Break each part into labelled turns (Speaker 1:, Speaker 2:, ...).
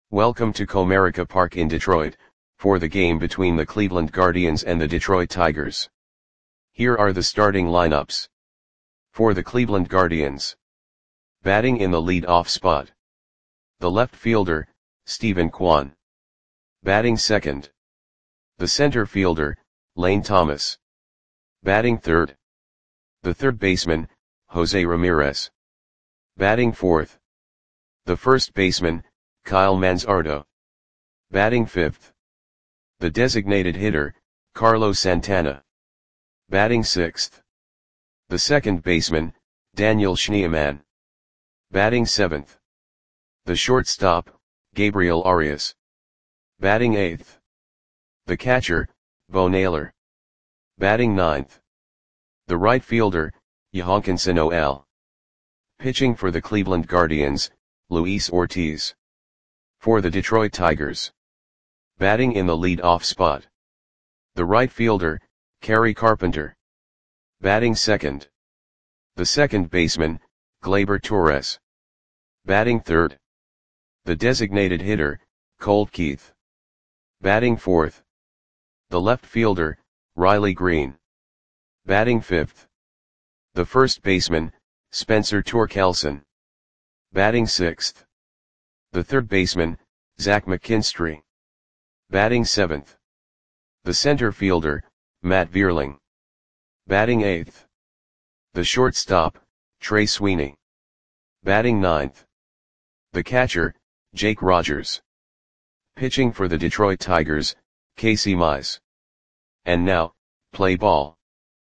Speaker 1: Welcome to Comerica Park in Detroit, for the game between the Cleveland Guardians and the Detroit Tigers. Here are the starting lineups. For the Cleveland Guardians. Batting in the lead-off spot. The left fielder, Steven Kwan. Batting second. The center fielder, Lane Thomas. Batting third. The third baseman, Jose Ramirez. Batting fourth. The first baseman, Kyle Manzardo. Batting fifth. The designated hitter, Carlos Santana. Batting sixth. The second baseman, Daniel Schneemann. Batting seventh. The shortstop, Gabriel Arias. Batting eighth. The catcher, Bo Naylor. Batting ninth. The right fielder, Yohankinson Noel. Pitching for the Cleveland Guardians, Luis Ortiz. For the Detroit Tigers. Batting in the lead-off spot. The right fielder, Kerry Carpenter. Batting second. The second baseman, Gleyber Torres. Batting third. The designated hitter, Colt Keith. Batting fourth. The left fielder, Riley Green. Batting fifth. The first baseman, Spencer Torkelson. Batting sixth. The third baseman, Zach McKinstry. Batting seventh. The center fielder, Matt Vierling. Batting eighth. The shortstop, Trey Sweeney. Batting ninth. The catcher, Jake Rogers. Pitching for the Detroit Tigers, Casey Mize. And now, play ball.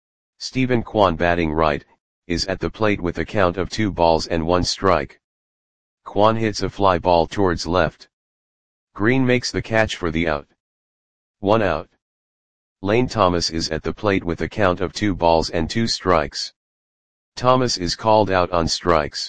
Speaker 1: Steven Kwan batting right, is at the plate with a count of 2 balls and 1 strike. Kwan hits a fly ball towards left. Green makes the catch for the out. 1 out. Lane Thomas is at the plate with a count of 2 balls and 2 strikes. Thomas is called out on strikes.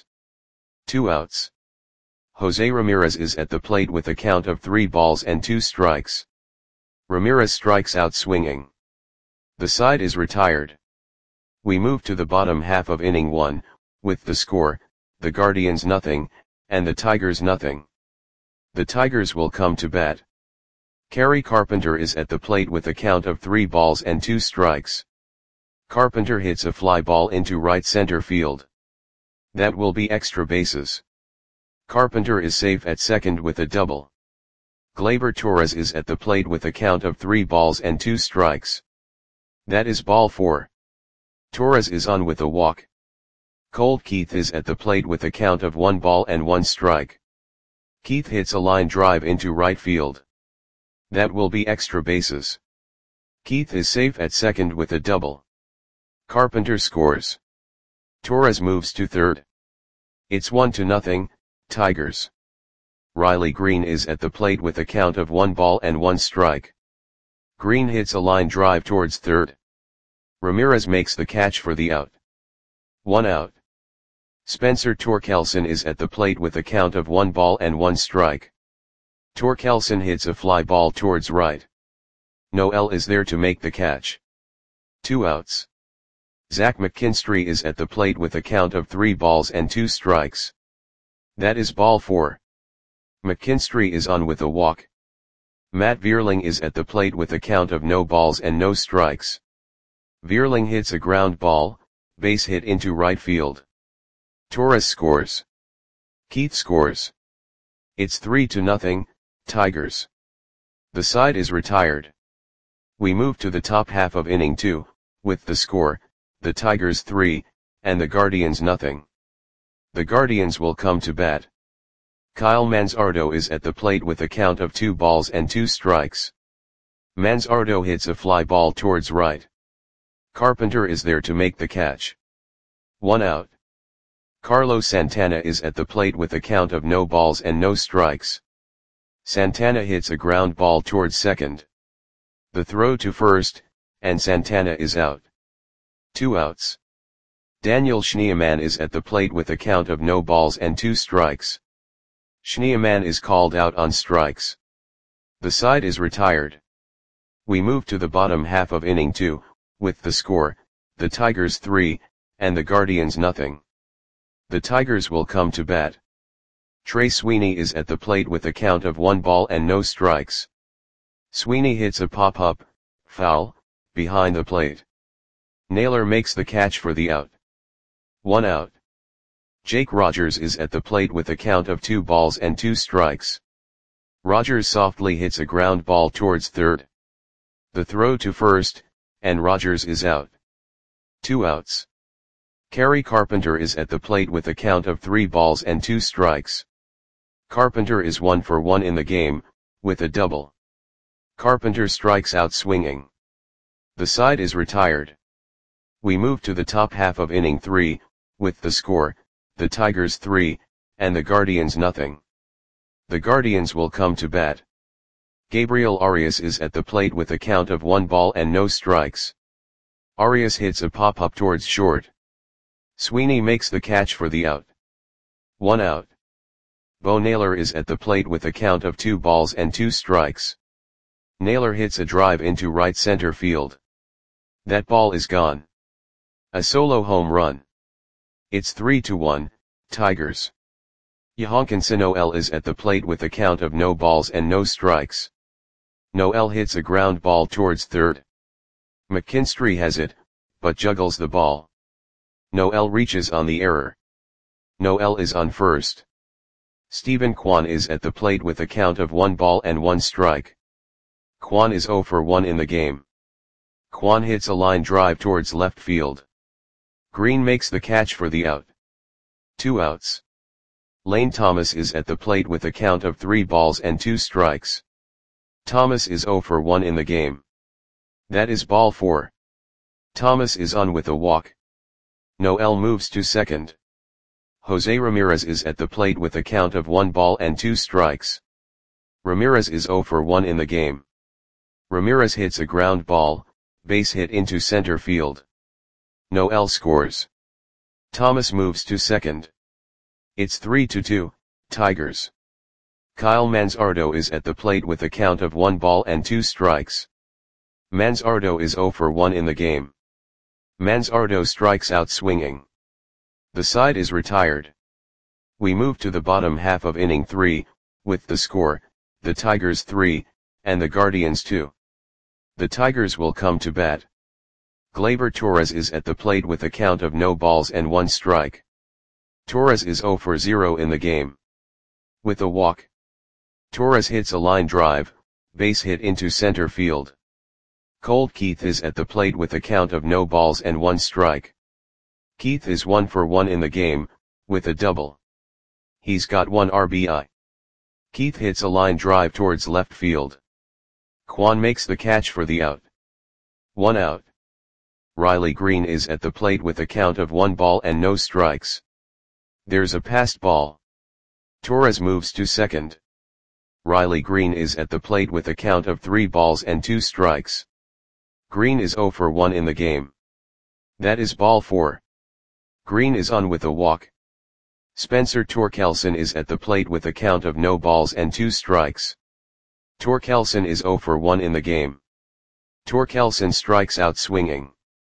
Speaker 1: 2 outs. Jose Ramirez is at the plate with a count of 3 balls and 2 strikes. Ramirez strikes out swinging. The side is retired. We move to the bottom half of inning 1, with the score, the Guardians 0, and the Tigers 0. The Tigers will come to bat. Kerry Carpenter is at the plate with a count of 3 balls and 2 strikes. Carpenter hits a fly ball into right center field. That will be extra bases. Carpenter is safe at second with a double. Gleyber Torres is at the plate with a count of 3 balls and 2 strikes. That is ball 4. Torres is on with a walk. Colt Keith is at the plate with a count of 1 ball and 1 strike. Keith hits a line drive into right field. That will be extra bases. Keith is safe at second with a double. Carpenter scores. Torres moves to third. It's 1-0, Tigers. Riley Green is at the plate with a count of 1 ball and 1 strike. Green hits a line drive towards third. Ramirez makes the catch for the out. 1 out. Spencer Torkelson is at the plate with a count of 1 ball and 1 strike. Torkelson hits a fly ball towards right. Noel is there to make the catch. 2 outs. Zach McKinstry is at the plate with a count of 3 balls and 2 strikes. That is ball 4. McKinstry is on with a walk. Matt Vierling is at the plate with a count of no balls and no strikes. Vierling hits a ground ball, base hit into right field. Torres scores. Keith scores. It's 3-0, Tigers. The side is retired. We move to the top half of inning 2, with the score, the Tigers 3, and the Guardians 0. The Guardians will come to bat. Kyle Manzardo is at the plate with a count of 2 balls and 2 strikes. Manzardo hits a fly ball towards right. Carpenter is there to make the catch. 1 out. Carlos Santana is at the plate with a count of no balls and no strikes. Santana hits a ground ball towards second. The throw to first, and Santana is out. 2 outs. Daniel Schneemann is at the plate with a count of no balls and 2 strikes. Schneemann is called out on strikes. The side is retired. We move to the bottom half of inning 2, with the score, the Tigers 3, and the Guardians 0. The Tigers will come to bat. Trey Sweeney is at the plate with a count of 1 ball and no strikes. Sweeney hits a pop-up, foul, behind the plate. Naylor makes the catch for the out. 1 out. Jake Rogers is at the plate with a count of 2 balls and 2 strikes. Rogers softly hits a ground ball towards third. The throw to first, and Rogers is out. 2 outs. Kerry Carpenter is at the plate with a count of 3 balls and 2 strikes. Carpenter is 1 for 1 in the game, with a double. Carpenter strikes out swinging. The side is retired. We move to the top half of inning 3, with the score, the Tigers 3, and the Guardians nothing. The Guardians will come to bat. Gabriel Arias is at the plate with a count of 1 ball and no strikes. Arias hits a pop-up towards short. Sweeney makes the catch for the out. 1 out. Bo Naylor is at the plate with a count of 2 balls and 2 strikes. Naylor hits a drive into right center field. That ball is gone. A solo home run. It's 3-1, Tigers. Yohankinson Noel is at the plate with a count of no balls and no strikes. Noel hits a ground ball towards third. McKinstry has it, but juggles the ball. Noel reaches on the error. Noel is on first. Stephen Kwan is at the plate with a count of 1 ball and 1 strike. Kwan is 0 for 1 in the game. Kwan hits a line drive towards left field. Green makes the catch for the out. 2 outs. Lane Thomas is at the plate with a count of 3 balls and 2 strikes. Thomas is 0 for 1 in the game. That is ball 4. Thomas is on with a walk. Noel moves to second. Jose Ramirez is at the plate with a count of 1 ball and 2 strikes. Ramirez is 0 for 1 in the game. Ramirez hits a ground ball, base hit into center field. Noel scores. Thomas moves to second. It's 3-2, Tigers. Kyle Manzardo is at the plate with a count of 1 ball and 2 strikes. Manzardo is 0 for 1 in the game. Manzardo strikes out swinging. The side is retired. We move to the bottom half of inning 3, with the score, the Tigers 3, and the Guardians 2. The Tigers will come to bat. Gleyber Torres is at the plate with a count of no balls and 1 strike. Torres is 0 for 0 in the game. With a walk. Torres hits a line drive, base hit into center field. Colt Keith is at the plate with a count of no balls and 1 strike. Keith is 1 for 1 in the game, with a double. He's got 1 RBI. Keith hits a line drive towards left field. Kwan makes the catch for the out. 1 out. Riley Green is at the plate with a count of 1 ball and no strikes. There's a passed ball. Torres moves to second. Riley Green is at the plate with a count of 3 balls and 2 strikes. Green is 0 for 1 in the game. That is ball 4. Green is on with a walk. Spencer Torkelson is at the plate with a count of no balls and 2 strikes. Torkelson is 0 for 1 in the game. Torkelson strikes out swinging.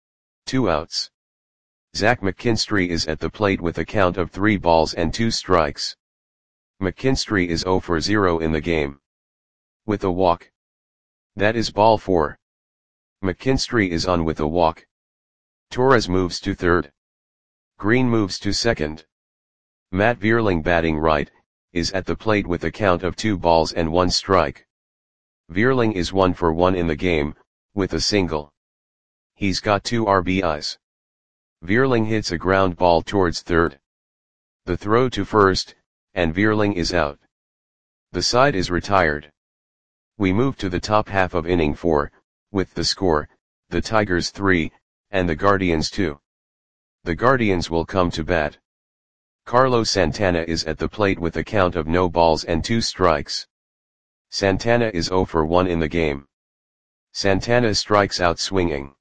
Speaker 1: 2 outs. Zach McKinstry is at the plate with a count of 3 balls and 2 strikes. McKinstry is 0 for 0 in the game. With a walk. That is ball 4. McKinstry is on with a walk. Torres moves to third. Green moves to second. Matt Vierling, batting right, is at the plate with a count of 2 balls and 1 strike. Vierling is 1 for 1 in the game, with a single. He's got 2 RBIs. Vierling hits a ground ball towards third. The throw to first, and Vierling is out. The side is retired. We move to the top half of inning 4, with the score, the Tigers 3, and the Guardians 2. The Guardians will come to bat. Carlos Santana is at the plate with a count of no balls and 2 strikes. Santana is 0 for 1 in the game. Santana strikes out swinging.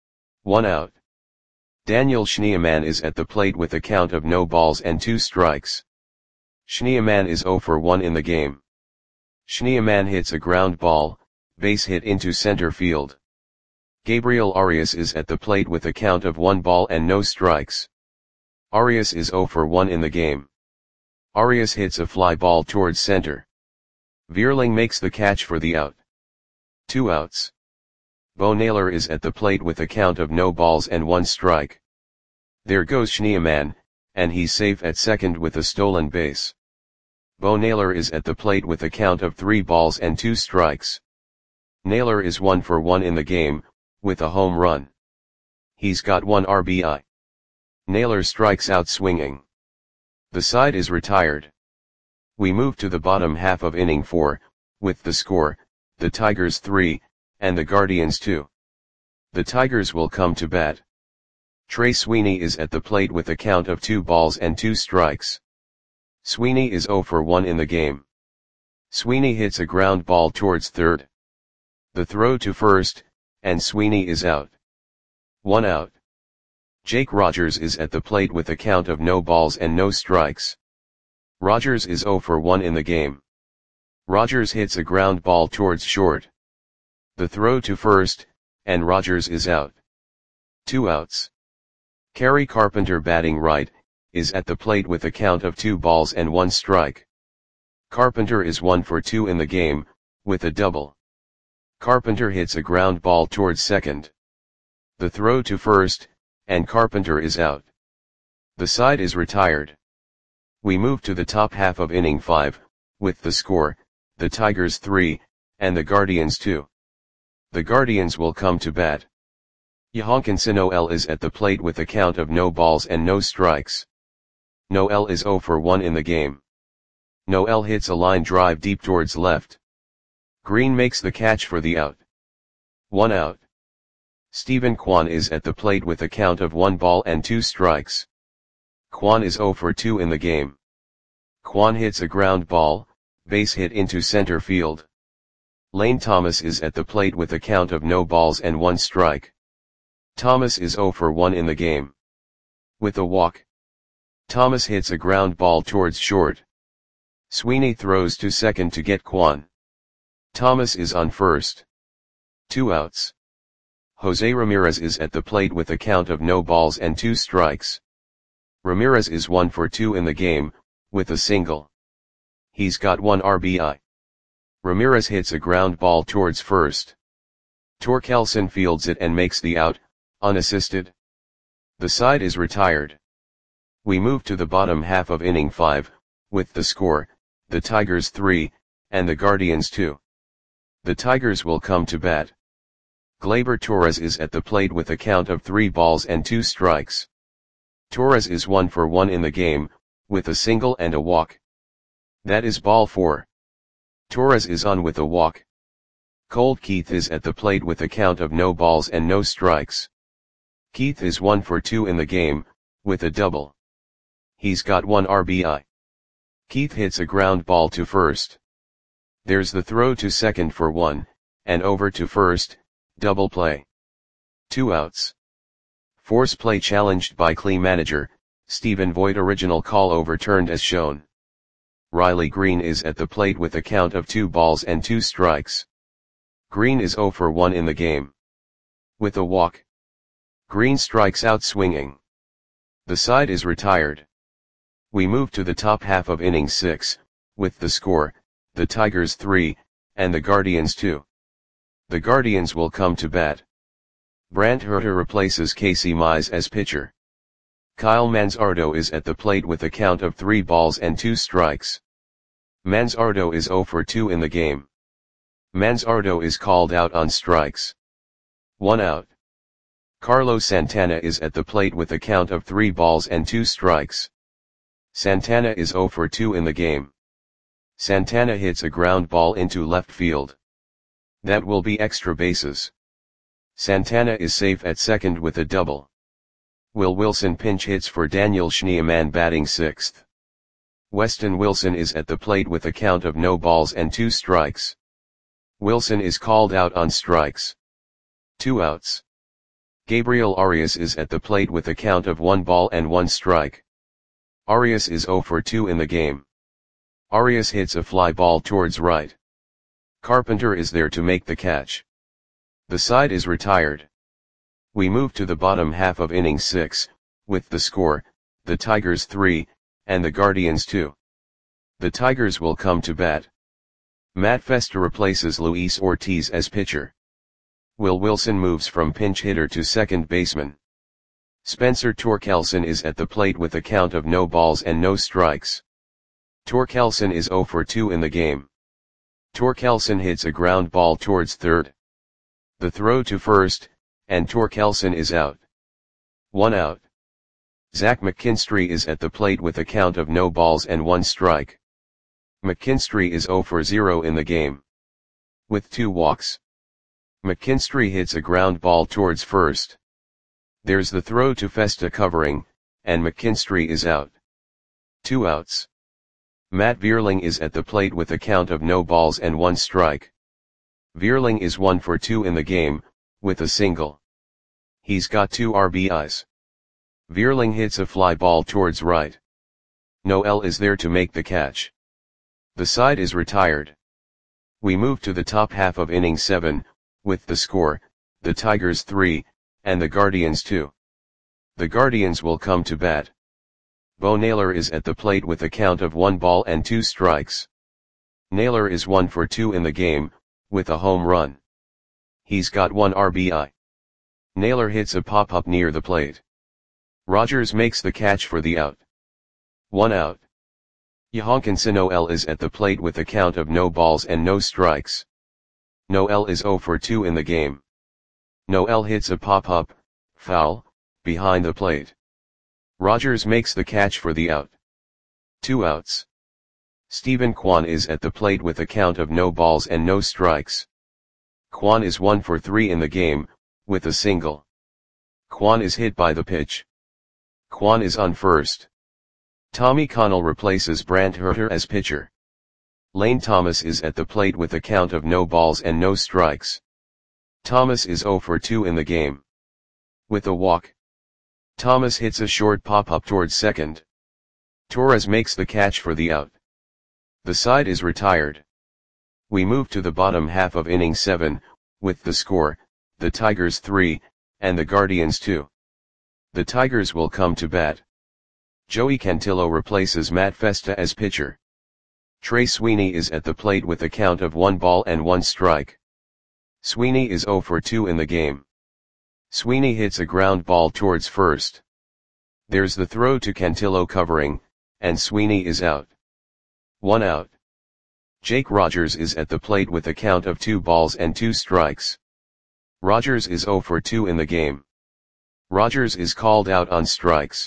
Speaker 1: 1 out. Daniel Schneemann is at the plate with a count of no balls and 2 strikes. Schneemann is 0 for 1 in the game. Schneemann hits a ground ball, base hit into center field. Gabriel Arias is at the plate with a count of 1 ball and no strikes. Arias is 0 for 1 in the game. Arias hits a fly ball towards center. Vierling makes the catch for the out. 2 outs. Bo Naylor is at the plate with a count of no balls and 1 strike. There goes Schneemann, and he's safe at second with a stolen base. Bo Naylor is at the plate with a count of 3 balls and 2 strikes. Naylor is 1 for 1 in the game, with a home run. He's got 1 RBI. Naylor strikes out swinging. The side is retired. We move to the bottom half of inning 4, with the score, the Tigers 3, and the Guardians 2. The Tigers will come to bat. Trey Sweeney is at the plate with a count of 2 balls and 2 strikes. Sweeney is 0 for 1 in the game. Sweeney hits a ground ball towards third. The throw to first, and Sweeney is out. 1 out. Jake Rogers is at the plate with a count of no balls and no strikes. Rogers is 0 for 1 in the game. Rogers hits a ground ball towards short. The throw to first, and Rogers is out. 2 outs. Kerry Carpenter, batting right, is at the plate with a count of 2 balls and 1 strike. Carpenter is 1 for 2 in the game, with a double. Carpenter hits a ground ball towards second. The throw to first, and Carpenter is out. The side is retired. We move to the top half of inning 5, with the score, the Tigers 3, and the Guardians 2. The Guardians will come to bat. Johankinson Noel is at the plate with a count of no balls and no strikes. Noel is 0 for 1 in the game. Noel hits a line drive deep towards left. Green makes the catch for the out. 1 out. Stephen Kwan is at the plate with a count of 1 ball and 2 strikes. Kwan is 0 for 2 in the game. Kwan hits a ground ball, base hit into center field. Lane Thomas is at the plate with a count of no balls and 1 strike. Thomas is 0 for 1 in the game. With a walk. Thomas hits a ground ball towards short. Sweeney throws to second to get Kwan. Thomas is on first. 2 outs. Jose Ramirez is at the plate with a count of no balls and 2 strikes. Ramirez is 1 for 2 in the game, with a single. He's got 1 RBI. Ramirez hits a ground ball towards first. Torkelson fields it and makes the out, unassisted. The side is retired. We move to the bottom half of inning 5, with the score, the Tigers 3, and the Guardians 2. The Tigers will come to bat. Gleyber Torres is at the plate with a count of 3 balls and 2 strikes. Torres is 1 for 1 in the game, with a single and a walk. That is ball 4. Torres is on with a walk. Colt Keith is at the plate with a count of no balls and no strikes. Keith is 1 for 2 in the game, with a double. He's got 1 RBI. Keith hits a ground ball to first. There's the throw to second for 1, and over to first, double play. 2 outs. Force play challenged by Clee manager, Stephen Voigt. Original call overturned as shown. Riley Green is at the plate with a count of 2 balls and 2 strikes. Green is 0 for 1 in the game. With a walk. Green strikes out swinging. The side is retired. We move to the top half of inning 6, with the score, the Tigers 3, and the Guardians 2. The Guardians will come to bat. Brant Hurter replaces Casey Mize as pitcher. Kyle Manzardo is at the plate with a count of 3 balls and 2 strikes. Manzardo is 0 for 2 in the game. Manzardo is called out on strikes. 1 out. Carlos Santana is at the plate with a count of 3 balls and 2 strikes. Santana is 0 for 2 in the game. Santana hits a ground ball into left field. That will be extra bases. Santana is safe at second with a double. Will Wilson pinch hits for Daniel Schneemann, batting 6th. Weston Wilson is at the plate with a count of no balls and 2 strikes. Wilson is called out on strikes. 2 outs. Gabriel Arias is at the plate with a count of 1 ball and 1 strike. Arias is 0 for 2 in the game. Arias hits a fly ball towards right. Carpenter is there to make the catch. The side is retired. We move to the bottom half of inning 6, with the score, the Tigers 3, and the Guardians 2. The Tigers will come to bat. Matt Festa replaces Luis Ortiz as pitcher. Will Wilson moves from pinch hitter to second baseman. Spencer Torkelson is at the plate with a count of no balls and no strikes. Torkelson is 0 for 2 in the game. Torkelson hits a ground ball towards third. The throw to first, and Torkelson is out. 1 out. Zach McKinstry is at the plate with a count of no balls and 1 strike. McKinstry is 0 for 0 in the game. With 2 walks. McKinstry hits a ground ball towards first. There's the throw to Festa covering, and McKinstry is out. 2 outs. Matt Vierling is at the plate with a count of no balls and 1 strike. Vierling is 1 for 2 in the game, with a single. He's got 2 RBIs. Vierling hits a fly ball towards right. Noel is there to make the catch. The side is retired. We move to the top half of inning 7, with the score, the Tigers 3, and the Guardians 2. The Guardians will come to bat. Bo Naylor is at the plate with a count of 1 ball and 2 strikes. Naylor is 1 for 2 in the game, with a home run. He's got 1 RBI. Naylor hits a pop-up near the plate. Rogers makes the catch for the out. 1 out. Johankinson Noel is at the plate with a count of no balls and no strikes. Noel is 0 for 2 in the game. Noel hits a pop-up, foul, behind the plate. Rogers makes the catch for the out. 2 outs. Stephen Kwan is at the plate with a count of no balls and no strikes. Kwan is 1 for 3 in the game, with a single. Kwan is hit by the pitch. Kwan is on first. Tommy Connell replaces Brant Herter as pitcher. Lane Thomas is at the plate with a count of no balls and no strikes. Thomas is 0 for 2 in the game. With a walk. Thomas hits a short pop-up towards second. Torres makes the catch for the out. The side is retired. We move to the bottom half of inning 7, with the score, the Tigers 3, and the Guardians 2. The Tigers will come to bat. Joey Cantillo replaces Matt Festa as pitcher. Trey Sweeney is at the plate with a count of 1 ball and 1 strike. Sweeney is 0 for 2 in the game. Sweeney hits a ground ball towards first. There's the throw to Cantillo covering, and Sweeney is out. 1 out. Jake Rogers is at the plate with a count of 2 balls and 2 strikes. Rogers is 0 for 2 in the game. Rogers is called out on strikes.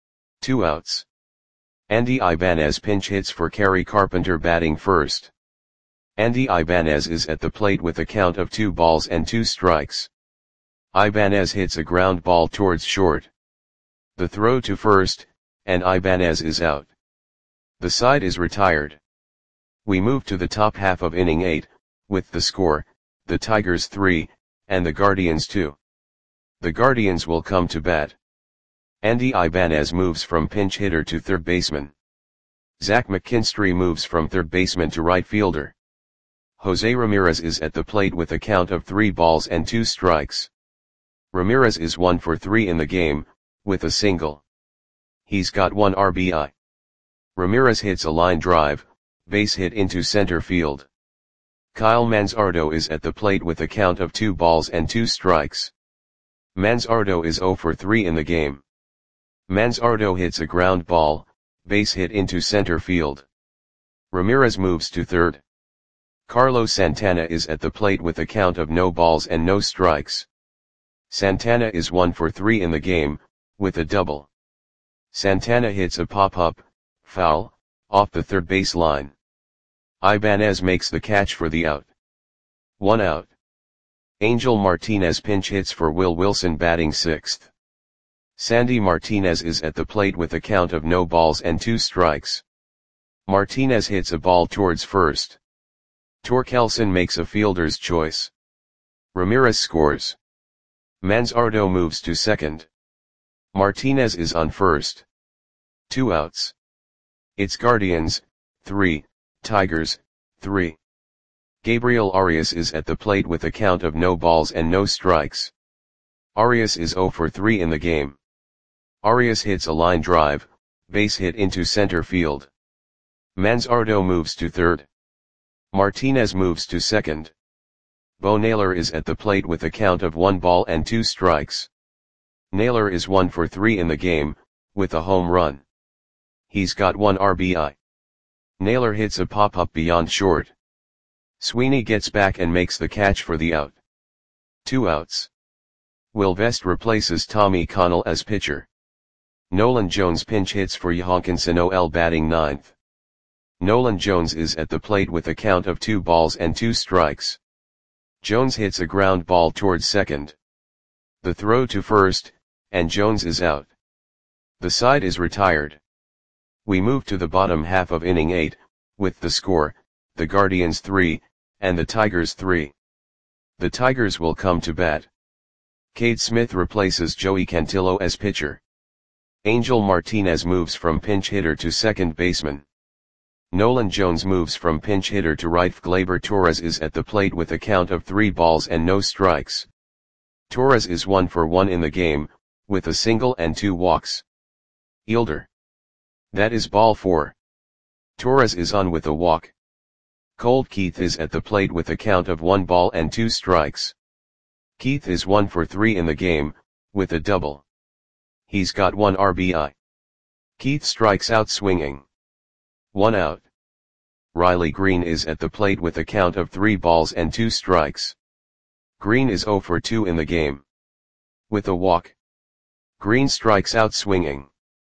Speaker 1: 2 outs. Andy Ibanez pinch hits for Kerry Carpenter batting first. Andy Ibanez is at the plate with a count of 2 balls and 2 strikes. Ibanez hits a ground ball towards short. The throw to first, and Ibanez is out. The side is retired. We move to the top half of inning 8, with the score, the Tigers 3, and the Guardians 2. The Guardians will come to bat. Andy Ibanez moves from pinch hitter to third baseman. Zach McKinstry moves from third baseman to right fielder. Jose Ramirez is at the plate with a count of 3 balls and 2 strikes. Ramirez is 1 for 3 in the game, with a single. He's got 1 RBI. Ramirez hits a line drive, base hit into center field. Kyle Manzardo is at the plate with a count of 2 balls and 2 strikes. Manzardo is 0 for 3 in the game. Manzardo hits a ground ball, base hit into center field. Ramirez moves to third. Carlos Santana is at the plate with a count of no balls and no strikes. Santana is 1 for 3 in the game, with a double. Santana hits a pop-up, foul, off the third base line. Ibanez makes the catch for the out. 1 out. Angel Martinez pinch hits for Will Wilson batting sixth. Sandy Martinez is at the plate with a count of no balls and 2 strikes. Martinez hits a ball towards first. Torkelson makes a fielder's choice. Ramirez scores. Manzardo moves to second. Martinez is on first. 2 outs. It's Guardians, 3, Tigers, 3. Gabriel Arias is at the plate with a count of no balls and no strikes. Arias is 0 for 3 in the game. Arias hits a line drive, base hit into center field. Manzardo moves to third. Martinez moves to second. Bo Naylor is at the plate with a count of 1 ball and 2 strikes. Naylor is 1 for 3 in the game, with a home run. He's got 1 RBI. Naylor hits a pop-up beyond short. Sweeney gets back and makes the catch for the out. 2 outs. Will Vest replaces Tommy Connell as pitcher. Nolan Jones pinch hits for Johankinson OL batting ninth. Nolan Jones is at the plate with a count of 2 balls and 2 strikes. Jones hits a ground ball towards second. The throw to first, and Jones is out. The side is retired. We move to the bottom half of inning 8, with the score, the Guardians 3, and the Tigers 3. The Tigers will come to bat. Cade Smith replaces Joey Cantillo as pitcher. Angel Martinez moves from pinch hitter to second baseman. Nolan Jones moves from pinch hitter to right. Gleyber Torres is at the plate with a count of 3 balls and no strikes. Torres is 1 for 1 in the game, with a single and 2 walks. Fielder. That is ball 4. Torres is on with a walk. Colt Keith is at the plate with a count of 1 ball and 2 strikes. Keith is 1 for 3 in the game, with a double. He's got 1 RBI. Keith strikes out swinging. 1 out. Riley Green is at the plate with a count of 3 balls and 2 strikes. Green is 0 for 2 in the game. With a walk. Green strikes out swinging.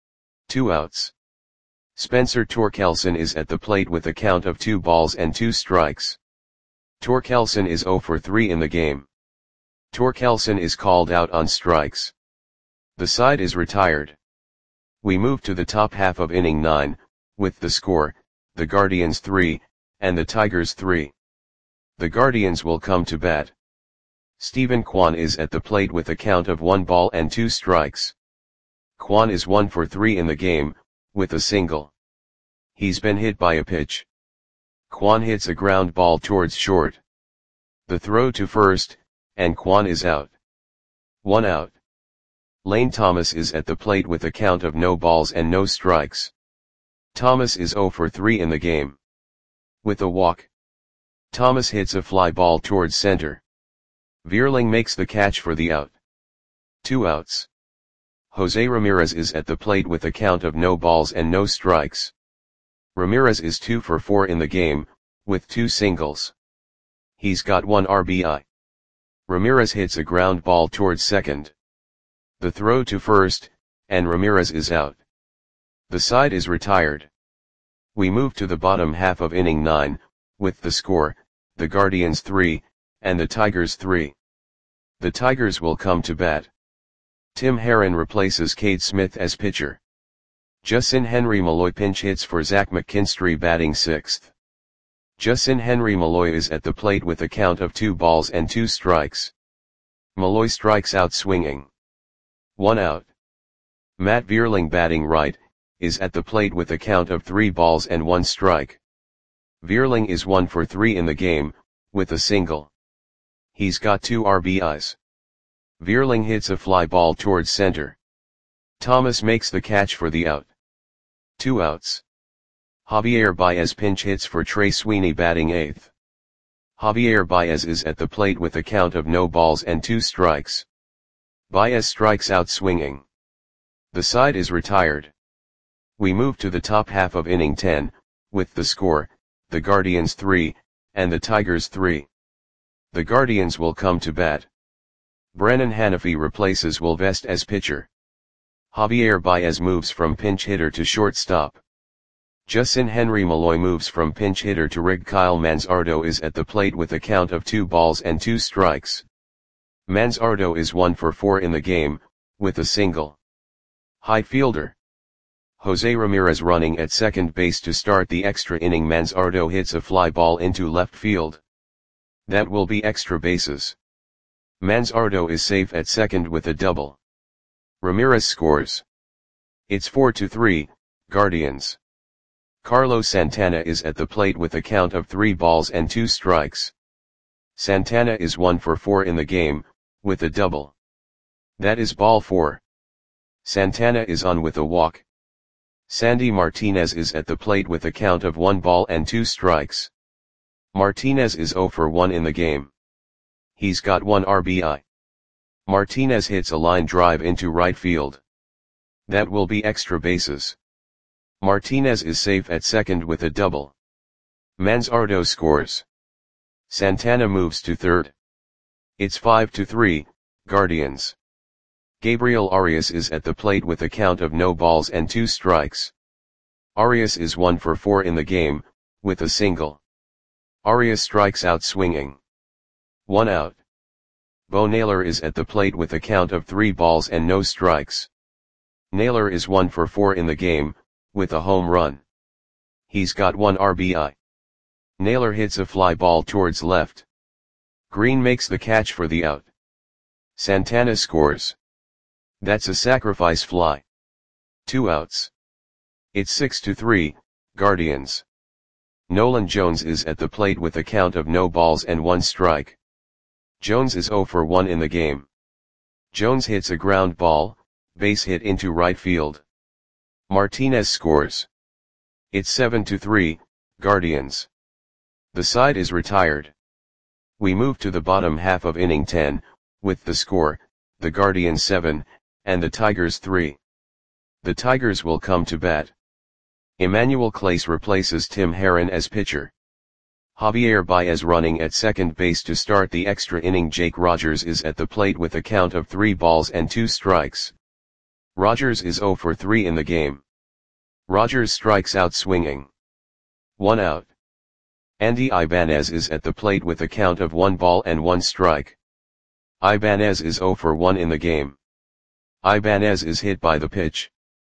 Speaker 1: 2 outs. Spencer Torkelson is at the plate with a count of 2 balls and 2 strikes. Torkelson is 0 for 3 in the game. Torkelson is called out on strikes. The side is retired. We move to the top half of inning 9, with the score, the Guardians 3, and the Tigers 3. The Guardians will come to bat. Stephen Kwan is at the plate with a count of 1 ball and 2 strikes. Kwan is 1 for 3 in the game, with a single. He's been hit by a pitch. Kwan hits a ground ball towards short. The throw to first, and Kwan is out. 1 out. Lane Thomas is at the plate with a count of no balls and no strikes. Thomas is 0 for 3 in the game. With a walk. Thomas hits a fly ball towards center. Vierling makes the catch for the out. 2 outs. Jose Ramirez is at the plate with a count of no balls and no strikes. Ramirez is 2 for 4 in the game, with 2 singles. He's got 1 RBI. Ramirez hits a ground ball towards second. The throw to first, and Ramirez is out. The side is retired. We move to the bottom half of inning 9, with the score, the Guardians 3, and the Tigers 3. The Tigers will come to bat. Tim Herron replaces Cade Smith as pitcher. Justin Henry Malloy pinch hits for Zach McKinstry batting 6th. Justin Henry Malloy is at the plate with a count of 2 balls and 2 strikes. Malloy strikes out swinging. 1 out. Matt Vierling batting right, is at the plate with a count of 3 balls and 1 strike. Vierling is 1 for 3 in the game, with a single. He's got 2 RBIs. Vierling hits a fly ball towards center. Thomas makes the catch for the out. 2 outs. Javier Baez pinch hits for Trey Sweeney batting 8th. Javier Baez is at the plate with a count of no balls and 2 strikes. Baez strikes out swinging. The side is retired. We move to the top half of inning 10, with the score, the Guardians 3, and the Tigers 3. The Guardians will come to bat. Brennan Hanafy replaces Will Vest as pitcher. Javier Baez moves from pinch hitter to shortstop. Justin Henry Malloy moves from pinch hitter to rig. Kyle Manzardo is at the plate with a count of 2 balls and 2 strikes. Manzardo is 1 for 4 in the game, with a single. High fielder. Jose Ramirez running at second base to start the extra inning. Manzardo hits a fly ball into left field. That will be extra bases. Manzardo is safe at second with a double. Ramirez scores. It's 4-3, Guardians. Carlos Santana is at the plate with a count of 3 balls and 2 strikes. Santana is 1 for 4 in the game, with a double. That is ball 4. Santana is on with a walk. Sandy Martinez is at the plate with a count of 1 ball and 2 strikes. Martinez is 0 for 1 in the game. He's got 1 RBI. Martinez hits a line drive into right field. That will be extra bases. Martinez is safe at second with a double. Manzardo scores. Santana moves to third. It's 5-3, Guardians. Gabriel Arias is at the plate with a count of no balls and 2 strikes. Arias is 1 for 4 in the game, with a single. Arias strikes out swinging. 1 out. Bo Naylor is at the plate with a count of 3 balls and no strikes. Naylor is 1 for 4 in the game, with a home run. He's got 1 RBI. Naylor hits a fly ball towards left. Green makes the catch for the out. Santana scores. That's a sacrifice fly. 2 outs. It's 6-3, Guardians. Nolan Jones is at the plate with a count of no balls and 1 strike. Jones is 0 for 1 in the game. Jones hits a ground ball, base hit into right field. Martinez scores. It's 7-3, Guardians. The side is retired. We move to the bottom half of inning 10, with the score, the Guardians 7, and the Tigers 3. The Tigers will come to bat. Emmanuel Clase replaces Tim Herron as pitcher. Javier Baez running at second base to start the extra inning. Jake Rogers is at the plate with a count of 3 balls and 2 strikes. Rogers is 0 for 3 in the game. Rogers strikes out swinging. 1 out. Andy Ibanez is at the plate with a count of 1 ball and 1 strike. Ibanez is 0 for 1 in the game. Ibanez is hit by the pitch.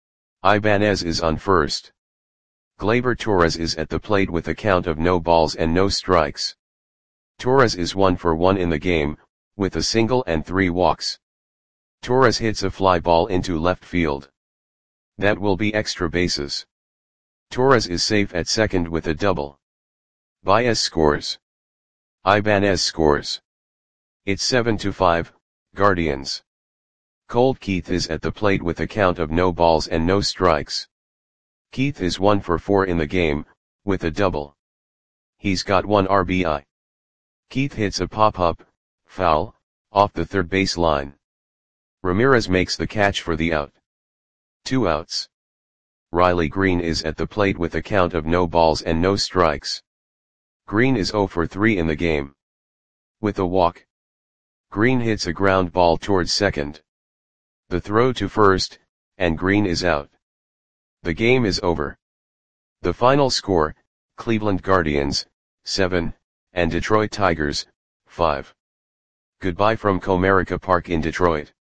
Speaker 1: Ibanez is on first. Gleyber Torres is at the plate with a count of no balls and no strikes. Torres is 1 for 1 in the game, with a single and 3 walks. Torres hits a fly ball into left field. That will be extra bases. Torres is safe at second with a double. Baez scores. Ibanez scores. It's 7-5, Guardians. Colt Keith is at the plate with a count of no balls and no strikes. Keith is 1 for 4 in the game, with a double. He's got 1 RBI. Keith hits a pop-up, foul, off the third base line. Ramirez makes the catch for the out. 2 outs. Riley Green is at the plate with a count of no balls and no strikes. Green is 0 for 3 in the game. With a walk. Green hits a ground ball towards second. The throw to first, and Green is out. The game is over. The final score, Cleveland Guardians, 7, and Detroit Tigers, 5. Goodbye from Comerica Park in Detroit.